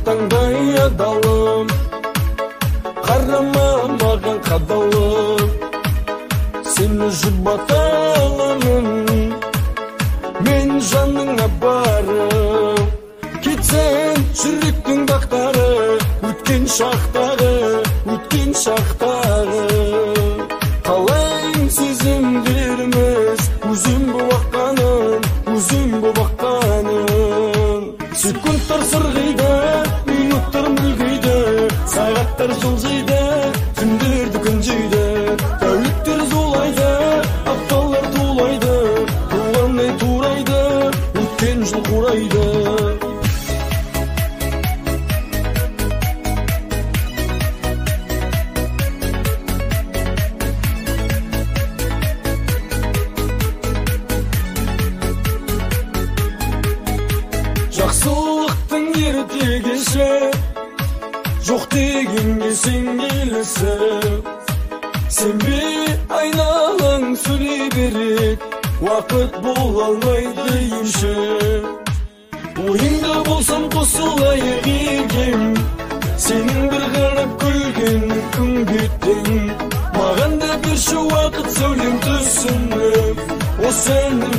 таңдай адалым, қарама маған қадалып, сені жұбата аламын, мен жаныңа барып. Кетсең жүректің бақтары, өткен шақтағы, қалайын сезімдеріміз, өзім бұл баққаным. Секундтар сырғиды, минуттар мүлгиді, сағаттар жылжиды, түндерді күн жейді, тәуліктер зулайды, апталар тулайды, туғандай турайды, өткен жыл қурайды. Жақсылықтың ертегесі, жоқ дегенге сен келесі. Сенбе айналаң сөйлей береді, уақыт бола алмайды емші. Ойыңда болсам қосылайық егем, сенің бір қарап күлген күн беттен. Маған да берші уақыт сәулем түсініп, осы әнім